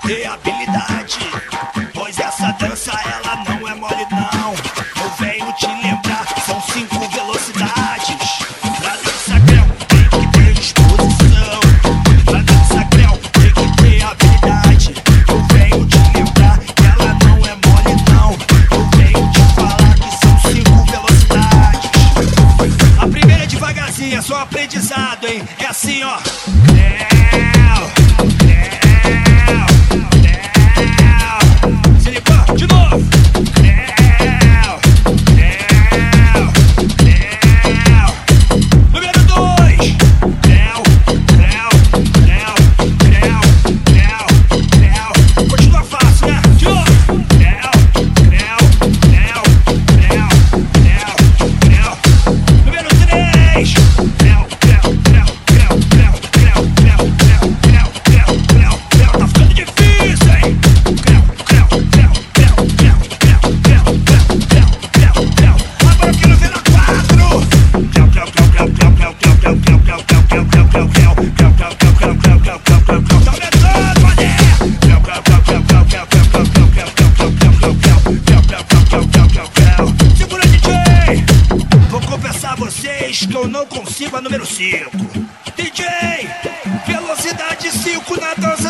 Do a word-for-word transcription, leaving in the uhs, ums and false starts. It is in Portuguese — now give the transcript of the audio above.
ter habilidade, pois essa dança ela não é mole não. Eu venho te lembrar, são cinco velocidades. Pra dança creu tem que ter disposição, pra dança creu tem que ter habilidade. Eu venho te lembrar que ela não é mole não. Eu venho te falar que são cinco velocidades. A primeira é devagarzinho, é só aprendizado, hein? É assim, ó. De novo! Número dois! Continua fácil, né? De novo! Número três! Tá ficando difícil, hein? Agora eu quero ver na quatro. Tá aumentando, mané. Segura, D J. Vou confessar a vocês que eu não consigo a número cinco. D J, velocidade cinco na dança.